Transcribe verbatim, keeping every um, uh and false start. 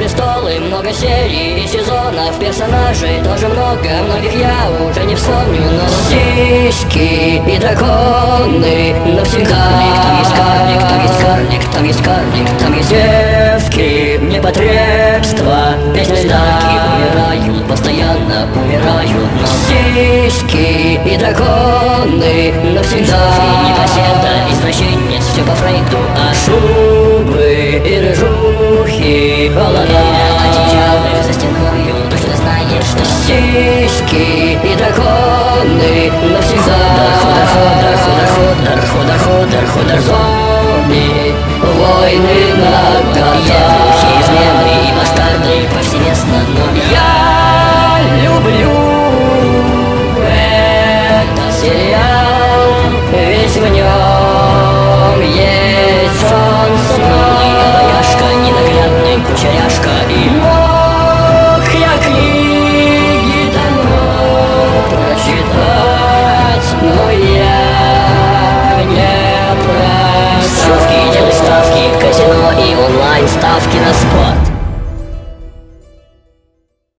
престолы, много серий и сезонов, персонажей тоже много, многих я уже не вспомню, но сиськи и драконы навсегда. Там есть карлик, там есть карлик, там есть карлик, там есть девки, непотребства, песня льда. Умирают, постоянно умирают, но сиськи и драконы навсегда. Непоседа, извращенец, все по Фрейду, а шубы и рыжухи холода. Одеялы за стеною, точно знаешь, что сиськи и драконы навсегда. Ходор, ходор, ходор, ходор, ходор, ходор, ходор,